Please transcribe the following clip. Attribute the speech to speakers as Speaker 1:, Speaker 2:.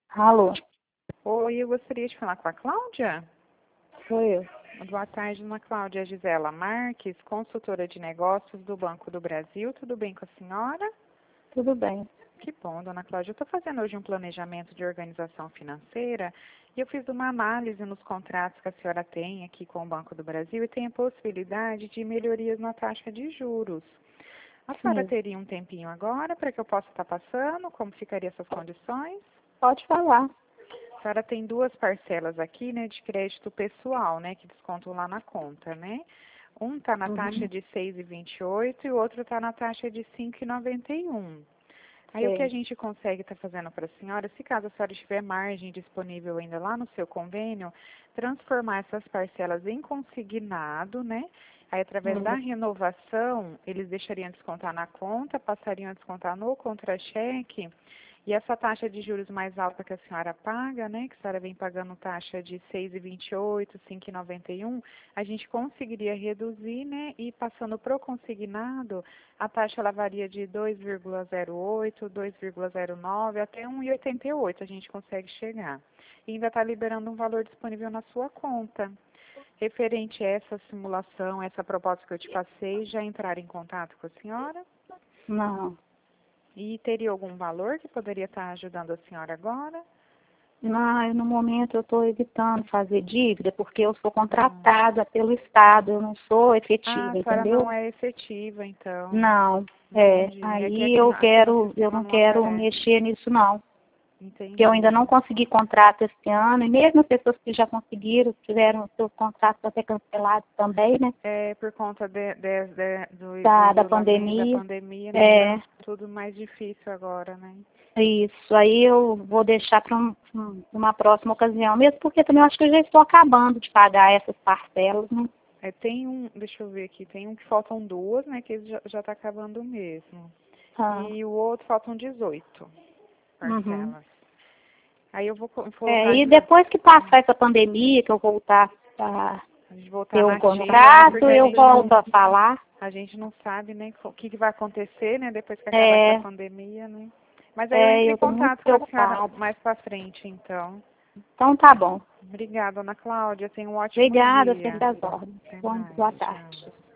Speaker 1: Alô,
Speaker 2: Oi, eu gostaria de falar com a Cláudia.
Speaker 1: sou eu.
Speaker 2: Boa tarde, Ana Cláudia. Gisela Marques, consultora de negócios do Banco do Brasil. Tudo bem com a senhora?
Speaker 1: Tudo bem.
Speaker 2: Que bom, dona Cláudia. Eu estou fazendo hoje um planejamento de organização financeira e eu fiz uma análise nos contratos que a senhora tem aqui com o Banco do Brasil e tem a possibilidade de melhorias na taxa de juros. A senhora
Speaker 1: Sim.
Speaker 2: teria um tempinho agora para que eu possa estar passando? Como ficariam essas condições?
Speaker 1: Pode falar.
Speaker 2: A senhora tem duas parcelas aqui, né, de crédito pessoal, né, que descontam lá na conta, né? Um está na taxa
Speaker 1: Uhum.
Speaker 2: de 6,28 e o outro está na taxa de 5,91. Aí o que a
Speaker 1: Sei.
Speaker 2: gente consegue estar fazendo para a senhora, se caso a senhora tiver margem disponível ainda lá no seu convênio, transformar essas parcelas em consignado, né? Aí através da
Speaker 1: Uhum.
Speaker 2: renovação, eles deixariam descontar na conta, passariam a descontar no contra-cheque. E essa taxa de juros mais alta que a senhora paga, né, que a senhora vem pagando taxa de 6,28, 5,91, a gente conseguiria reduzir, né, e passando para o consignado, a taxa ela varia de 2,08, 2,09 até 1,88 a gente consegue chegar. E ainda está liberando um valor disponível na sua conta. Referente a essa simulação, essa proposta que eu te passei, já entraram em contato com a senhora?
Speaker 1: Não.
Speaker 2: E teria algum valor que poderia estar ajudando a senhora agora?
Speaker 1: Não, no momento eu estou evitando fazer dívida porque eu sou
Speaker 2: Ah,
Speaker 1: contratada pelo Estado, eu não sou
Speaker 2: a
Speaker 1: efetiva,
Speaker 2: senhora não
Speaker 1: entendeu?
Speaker 2: é efetiva, então.
Speaker 1: Não.
Speaker 2: Entendi. É que
Speaker 1: Aí eu
Speaker 2: aqui no
Speaker 1: quero, eu
Speaker 2: sistema
Speaker 1: não
Speaker 2: não
Speaker 1: quero
Speaker 2: aparece.
Speaker 1: mexer nisso não. Porque eu ainda
Speaker 2: Entendi.
Speaker 1: não consegui contrato esse ano, e mesmo as pessoas que já conseguiram, tiveram seus contratos até cancelados também, né?
Speaker 2: É por conta do
Speaker 1: Da
Speaker 2: isolamento, da
Speaker 1: pandemia.
Speaker 2: pandemia, né?
Speaker 1: É,
Speaker 2: Tá tudo mais difícil agora, né?
Speaker 1: isso, aí eu vou deixar para uma próxima ocasião, mesmo porque também eu acho que eu já estou acabando de pagar essas parcelas, né?
Speaker 2: É, tem um, deixa eu ver aqui, tem um que faltam duas, né? Que já está acabando mesmo.
Speaker 1: Ah,
Speaker 2: E o outro faltam 18
Speaker 1: uhum.
Speaker 2: parcelas. Aí eu vou colocar
Speaker 1: E
Speaker 2: essa,
Speaker 1: depois que passar essa pandemia, que eu voltar a
Speaker 2: a gente voltar
Speaker 1: ter um
Speaker 2: na ativa, né?
Speaker 1: contrato,
Speaker 2: Porque
Speaker 1: eu volto a falar.
Speaker 2: a gente não sabe, né, o que vai acontecer, né, depois que acabar essa
Speaker 1: É,
Speaker 2: pandemia, né? Mas aí eu entro
Speaker 1: eu
Speaker 2: em
Speaker 1: estou muito
Speaker 2: contato com a senhora
Speaker 1: preocupada.
Speaker 2: mais para frente, então.
Speaker 1: Então tá bom.
Speaker 2: Obrigada, Ana Cláudia. Tenha um ótimo
Speaker 1: Obrigada,
Speaker 2: dia.
Speaker 1: sempre às ordens.
Speaker 2: Até
Speaker 1: Bom,
Speaker 2: mais.
Speaker 1: boa
Speaker 2: Tchau.
Speaker 1: tarde.